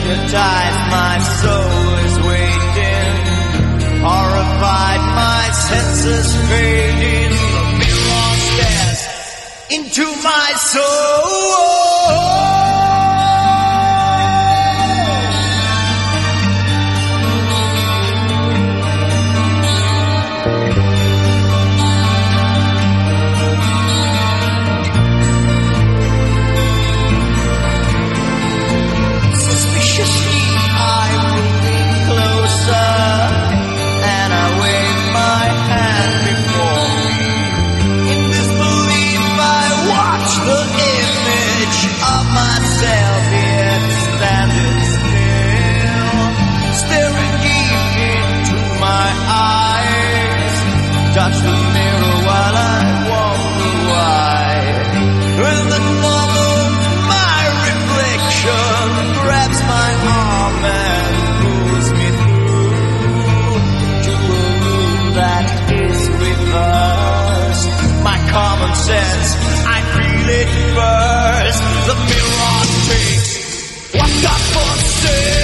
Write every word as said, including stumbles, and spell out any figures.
hypnotized, my soul is waiting. Horrified, my senses fading. The mirror stares into my soul. Suspiciously, I'm moving closer, and I wave my hand before me. In disbelief, I watch the image of myself yet standing still, staring deep into my eyes. Touch the mirror while I wonder why. In the moment, my reflection grabs my arm and pulls me through to a room that is reversed. My common sense, I feel it first. The mirror takes what God for sale.